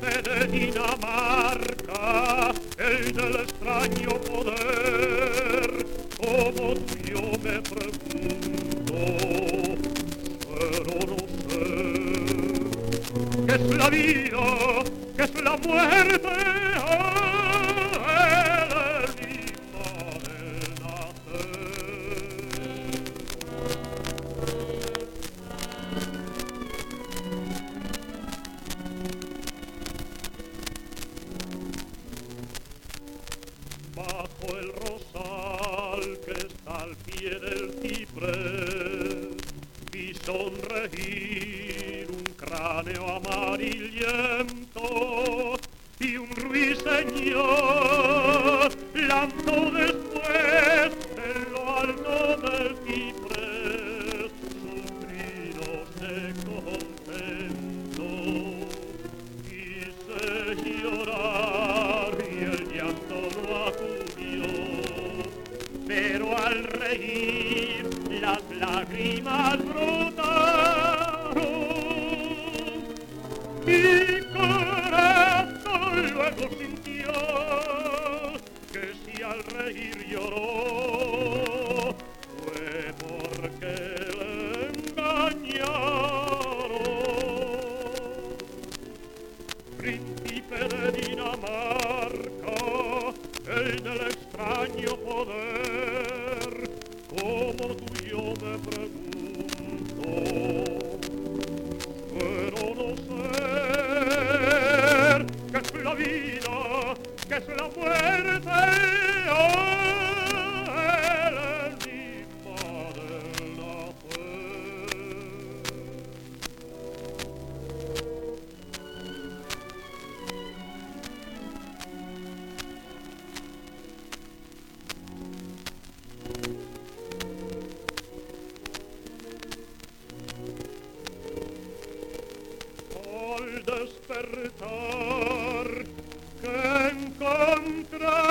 de Dinamarca, el del extraño poder, como tú yo me pregunto, pero no sé, ¿qué es la vida? ¿Qué es la muerte? Bajo el rosal que está al pie del ciprés, vi sonreír un cráneo amarillento y un ruiseñor lanzó después en lo alto del ciprés sus gritos de contento. Quise llorar y el llanto no acudió, pero al reír las lágrimas brotaron. Mi corazón luego sintió que si al reír lloró, fue porque le engañaron. Príncipe de Dinamarca, el del extraño poder, como tú yo me pregunto, pero no sé qué es la vida, qué es la muerte, el enigma del nacer. Al despertar que encontré